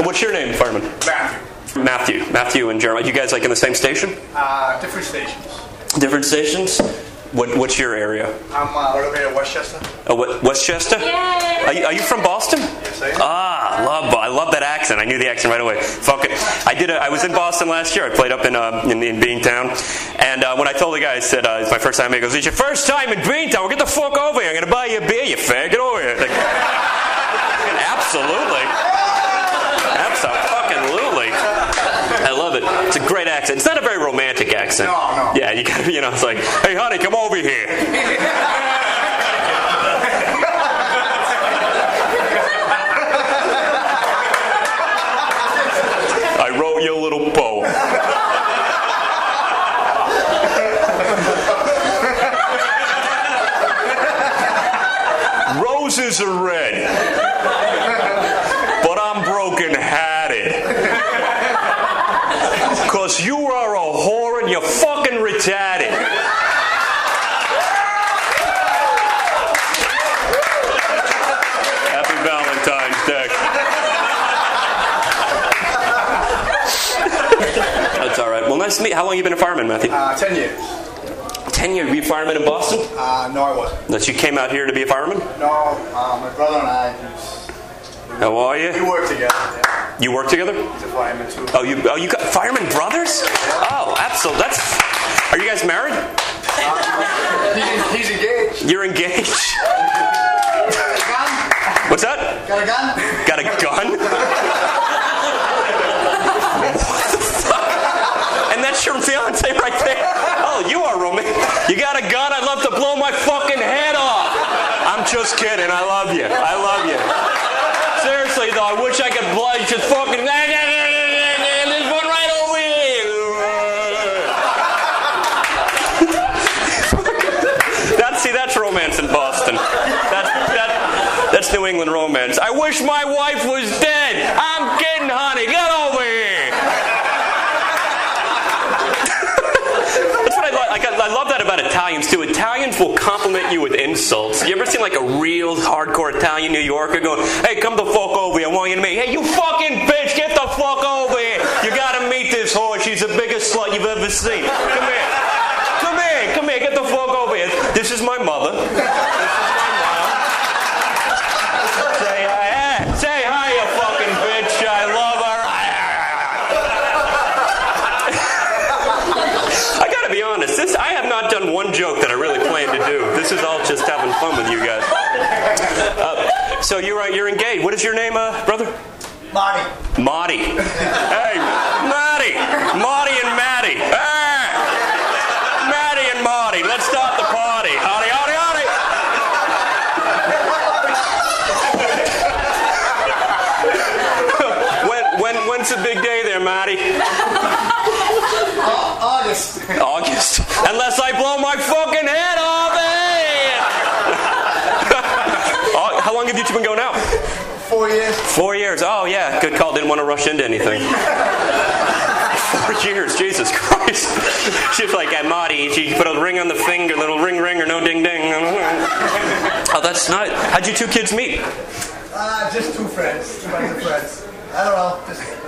what's your name, fireman? Matthew. Matthew and Jeremiah. You guys like in the same station? Different stations. Different stations? What's your area? I'm a little bit of Westchester. Westchester? Yay! Are you from Boston? Yes, I am. I love that accent. I knew the accent right away. Fuck it. I was in Boston last year. I played up in Beantown. And when I told the guy, I said, it's my first time here. He goes, it's your first time in Beantown. Well, get the fuck over here. I'm going to buy you a beer, you fag. Get over here. Like, absolutely. Absolutely. I love it. It's a great accent. It's not a very romantic accent. No. Yeah, you gotta, it's like, hey, honey, come over here. I wrote you a little poem. Roses are red, but I'm broken-hearted. 'Cause you are a whore and you're fucking retarded. Happy Valentine's Day. That's all right. Well, nice to meet you. How long have you been a fireman, Matthew? 10 years. 10 years. Were you a fireman in Boston? No, I wasn't. That you came out here to be a fireman? No, my brother and I, How are you? we work together. Yeah. You work together? He's a fireman too. Oh, you got fireman brothers? Oh, absolutely. Are you guys married? He's engaged. You're engaged? Got a gun? What's that? Got a gun? Got a gun? What the fuck? And that's your fiance right there? Oh, you are romantic. You got a gun? I'd love to blow my fucking head off. I'm just kidding. I love you. I love you. Seriously, though, I wish I could blow you just fucking... There's one right over here. That's romance in Boston. That's New England romance. I wish my wife was dead. I'm kidding, honey. Get over here. That's what I like. I love that about Italians, too. Italians will compliment you with insults. You ever seen like a real hardcore Italian New Yorker going, hey, come the fuck over here. I want you to meet. Hey, you fucking bitch, get the fuck over here. You gotta meet this whore. She's the biggest slut you've ever seen. Come here. Come here, get the fuck over here. This is my mother. This is my mom. Say hi, you fucking bitch. I love her. I gotta be honest, I have not done one joke that I really plan to do. This is all just having fun with you guys. So you're engaged. What is your name, brother? Marty. Marty. Hey, Marty. Marty and Maddie. Maddie and Marty. Let's start the party. Howdy, howdy, howdy. When's the big day there, Marty? August. August. Unless I blow my fucking head off. How long have you two been going out? 4 years. 4 years. Oh, yeah. Good call. Didn't want to rush into anything. 4 years. Jesus Christ. She's like, at Marty, she put a ring on the finger, little ring or no ding ding. Oh, that's nice. How'd you two kids meet? Just two friends. Two bunch of friends. I don't know.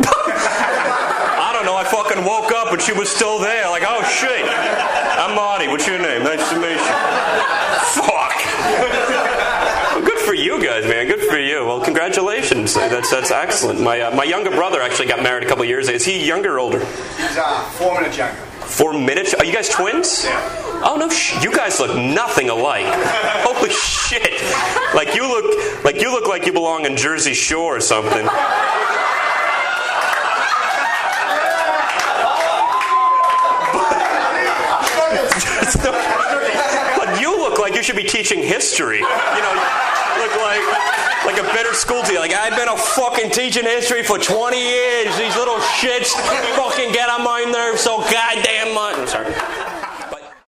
I don't know. I fucking woke up and she was still there. Like, oh, shit. I'm Marty. What's your name? Nice to meet you. Fuck. Well, good for you guys, man. Good for you. Well, congratulations. That's excellent. My younger brother actually got married a couple years ago. Is he younger or older? He's 4 minutes younger. 4 minutes? Are you guys twins? Yeah. Oh no! You guys look nothing alike. Holy shit! Like you look like you belong in Jersey Shore or something. But you look like you should be teaching history. You know, you look like a better school teacher. Like, I've been a fucking teaching history for 20 years. These little shits fucking get on my nerves so goddamn much. I'm sorry.